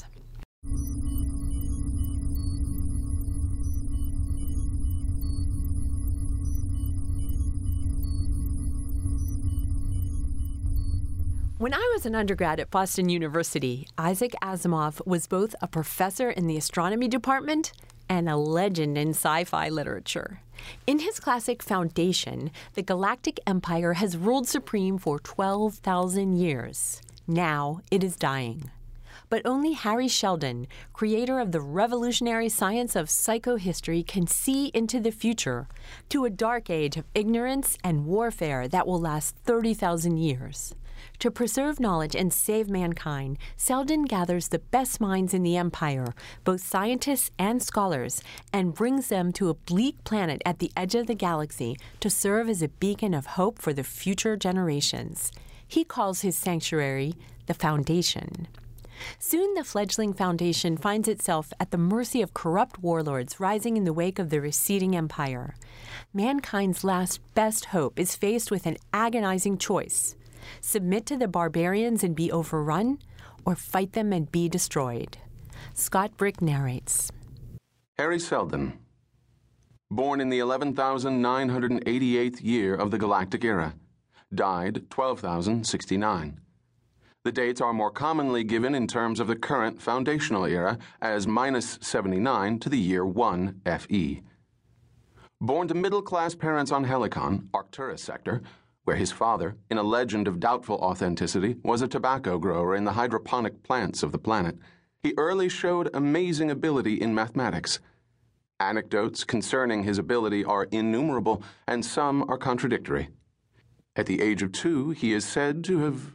When I was an undergrad at Boston University, Isaac Asimov was both a professor in the astronomy department and a legend in sci-fi literature. In his classic Foundation, the Galactic Empire has ruled supreme for twelve thousand years. Now it is dying. But only Harry Sheldon, creator of the revolutionary science of psychohistory, can see into the future, to a dark age of ignorance and warfare that will last thirty thousand years. To preserve knowledge and save mankind, Sheldon gathers the best minds in the Empire, both scientists and scholars, and brings them to a bleak planet at the edge of the galaxy to serve as a beacon of hope for the future generations. He calls his sanctuary the Foundation. Soon the fledgling Foundation finds itself at the mercy of corrupt warlords rising in the wake of the receding empire. Mankind's last best hope is faced with an agonizing choice: submit to the barbarians and be overrun, or fight them and be destroyed. Scott Brick narrates. Harry Sheldon, born in the eleven thousand nine hundred eighty-eighth year of the Galactic Era, died twelve thousand sixty-nine. The dates are more commonly given in terms of the current foundational era as minus seventy-nine to the year one F E. Born to middle-class parents on Helicon, Arcturus sector, where his father, in a legend of doubtful authenticity, was a tobacco grower in the hydroponic plants of the planet, he early showed amazing ability in mathematics. Anecdotes concerning his ability are innumerable, and some are contradictory. At the age of two, he is said to have...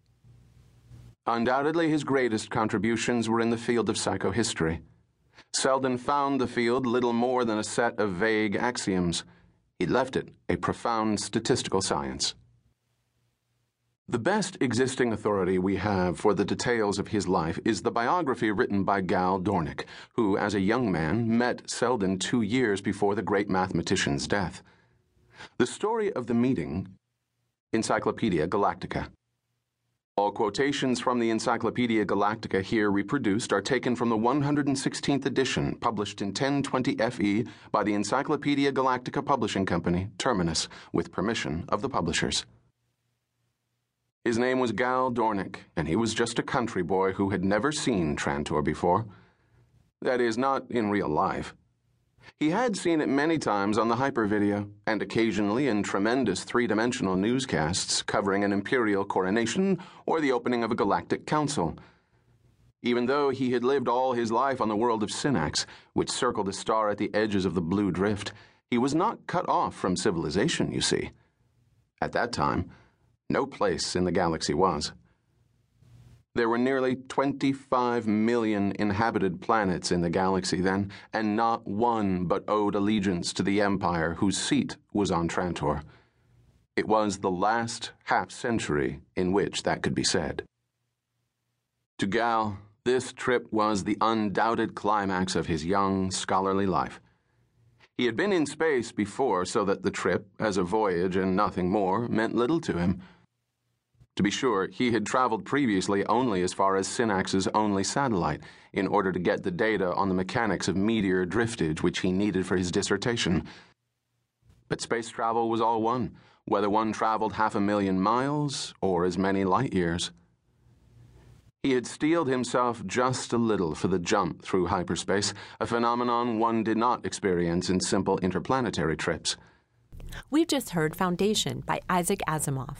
Undoubtedly, his greatest contributions were in the field of psychohistory. Sheldon found the field little more than a set of vague axioms. He left it a profound statistical science. The best existing authority we have for the details of his life is the biography written by Gal Dornick, who, as a young man, met Sheldon two years before the great mathematician's death. The story of the meeting, Encyclopedia Galactica. All quotations from the Encyclopedia Galactica here reproduced are taken from the one hundred sixteenth edition, published in ten twenty F E by the Encyclopedia Galactica Publishing Company, Terminus, with permission of the publishers. His name was Gal Dornick, and he was just a country boy who had never seen Trantor before. That is, not in real life. He had seen it many times on the hypervideo, and occasionally in tremendous three-dimensional newscasts covering an imperial coronation or the opening of a galactic council. Even though he had lived all his life on the world of Synax, which circled a star at the edges of the Blue Drift, he was not cut off from civilization, you see. At that time, no place in the galaxy was. There were nearly twenty-five million inhabited planets in the galaxy then, and not one but owed allegiance to the Empire whose seat was on Trantor. It was the last half-century in which that could be said. To Gal, this trip was the undoubted climax of his young, scholarly life. He had been in space before, so that the trip, as a voyage and nothing more, meant little to him. To be sure, he had traveled previously only as far as Synax's only satellite, in order to get the data on the mechanics of meteor driftage which he needed for his dissertation. But space travel was all one, whether one traveled half a million miles or as many light years. He had steeled himself just a little for the jump through hyperspace, a phenomenon one did not experience in simple interplanetary trips. We've just heard Foundation by Isaac Asimov.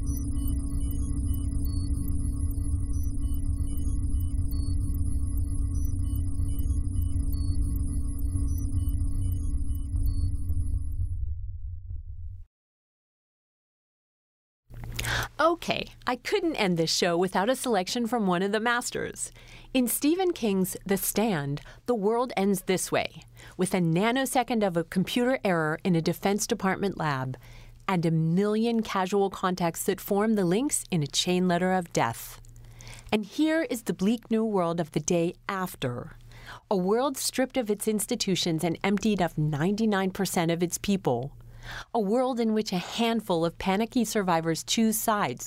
Okay, I couldn't end this show without a selection from one of the masters. In Stephen King's The Stand, the world ends this way, with a nanosecond of a computer error in a Defense Department lab, and a million casual contacts that form the links in a chain letter of death. And here is the bleak new world of the day after. A world stripped of its institutions and emptied of ninety-nine percent of its people. A world in which a handful of panicky survivors choose sides,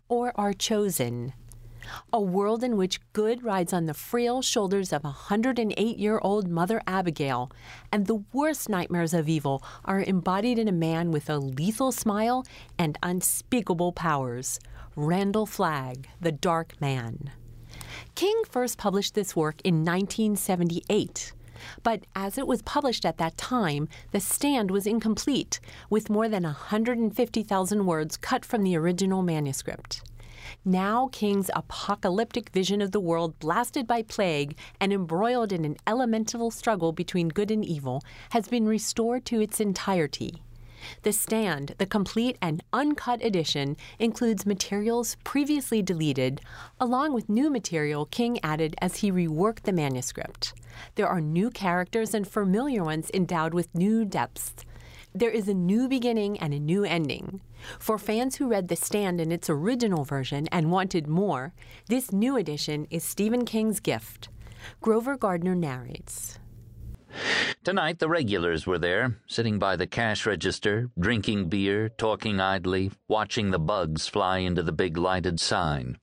or are chosen. A world in which good rides on the frail shoulders of a one hundred eight-year-old Mother Abigail, and the worst nightmares of evil are embodied in a man with a lethal smile and unspeakable powers, Randall Flagg, the Dark Man. King first published this work in nineteen seventy-eight. But as it was published at that time, The Stand was incomplete, with more than one hundred fifty thousand words cut from the original manuscript. Now King's apocalyptic vision of the world blasted by plague and embroiled in an elemental struggle between good and evil has been restored to its entirety. The Stand, the complete and uncut edition, includes materials previously deleted, along with new material King added as he reworked the manuscript. There are new characters and familiar ones endowed with new depths. There is a new beginning and a new ending. For fans who read The Stand in its original version and wanted more, this new edition is Stephen King's gift. Grover Gardner narrates. Tonight the regulars were there, sitting by the cash register, drinking beer, talking idly, watching the bugs fly into the big lighted sign.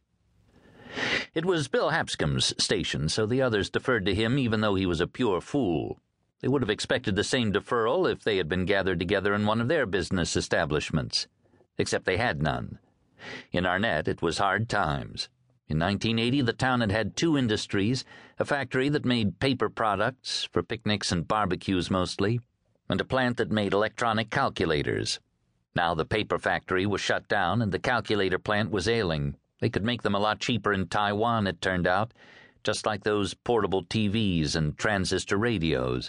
It was Bill Hapscom's station, so the others deferred to him even though he was a pure fool. They would have expected the same deferral if they had been gathered together in one of their business establishments, except they had none. In Arnett, it was hard times. In nineteen eighty, the town had had two industries, a factory that made paper products, for picnics and barbecues mostly, and a plant that made electronic calculators. Now the paper factory was shut down and the calculator plant was ailing. They could make them a lot cheaper in Taiwan, it turned out, just like those portable T Vs and transistor radios.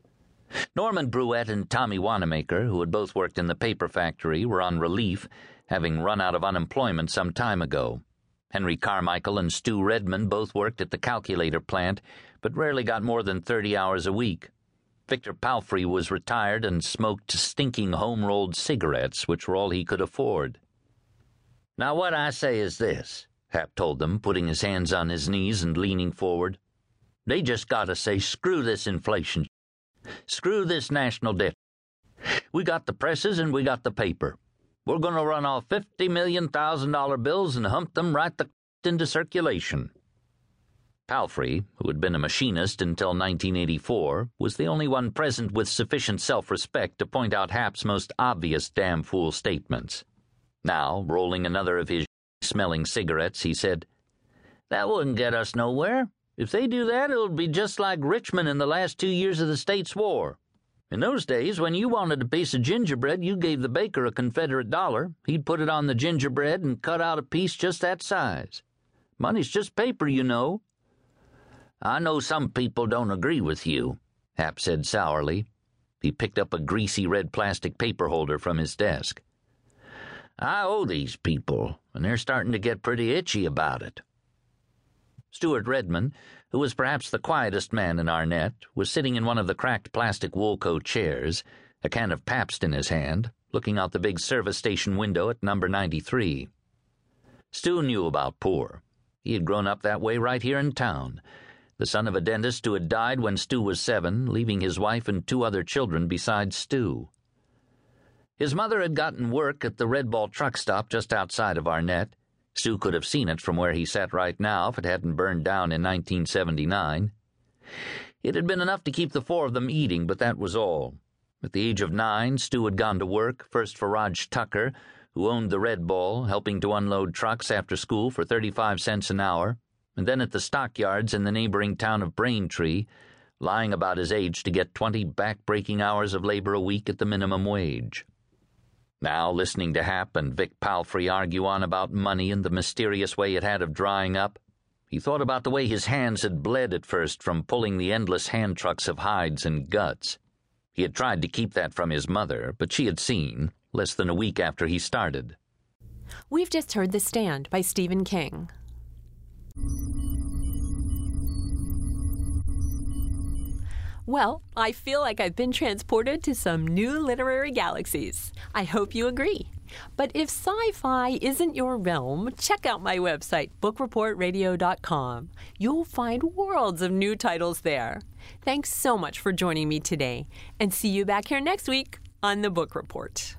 Norman Bruette and Tommy Wanamaker, who had both worked in the paper factory, were on relief, having run out of unemployment some time ago. Henry Carmichael and Stu Redmond both worked at the calculator plant, but rarely got more than thirty hours a week. Victor Palfrey was retired and smoked stinking home-rolled cigarettes, which were all he could afford. "Now what I say is this," Hap told them, putting his hands on his knees and leaning forward. "They just gotta say screw this inflation. Screw this national debt. We got the presses and we got the paper. We're going to run off fifty million thousand dollar bills and hump them right the into circulation." Palfrey, who had been a machinist until nineteen eighty-four, was the only one present with sufficient self-respect to point out Hap's most obvious damn fool statements. Now, rolling another of his smelling cigarettes, he said, "That wouldn't get us nowhere. If they do that, it'll be just like Richmond in the last two years of the States' War. In those days, when you wanted a piece of gingerbread, you gave the baker a Confederate dollar. He'd put it on the gingerbread and cut out a piece just that size. Money's just paper, you know." "I know some people don't agree with you," Hap said sourly. He picked up a greasy red plastic paper holder from his desk. "I owe these people, and they're starting to get pretty itchy about it." Stuart Redmond, who was perhaps the quietest man in Arnett, was sitting in one of the cracked plastic Woolco chairs, a can of Pabst in his hand, looking out the big service station window at number ninety-three. Stu knew about poor. He had grown up that way right here in town, the son of a dentist who had died when Stu was seven, leaving his wife and two other children besides Stu. His mother had gotten work at the Red Ball truck stop just outside of Arnett. Stu could have seen it from where he sat right now if it hadn't burned down in nineteen seventy-nine. It had been enough to keep the four of them eating, but that was all. At the age of nine, Stu had gone to work, first for Raj Tucker, who owned the Red Ball, helping to unload trucks after school for thirty-five cents an hour, and then at the stockyards in the neighboring town of Braintree, lying about his age to get twenty back-breaking hours of labor a week at the minimum wage. Now, listening to Hap and Vic Palfrey argue on about money and the mysterious way it had of drying up, he thought about the way his hands had bled at first from pulling the endless hand trucks of hides and guts. He had tried to keep that from his mother, but she had seen, less than a week after he started. We've just heard The Stand by Stephen King. Well, I feel like I've been transported to some new literary galaxies. I hope you agree. But if sci-fi isn't your realm, check out my website, book report radio dot com. You'll find worlds of new titles there. Thanks so much for joining me today, and see you back here next week on The Book Report.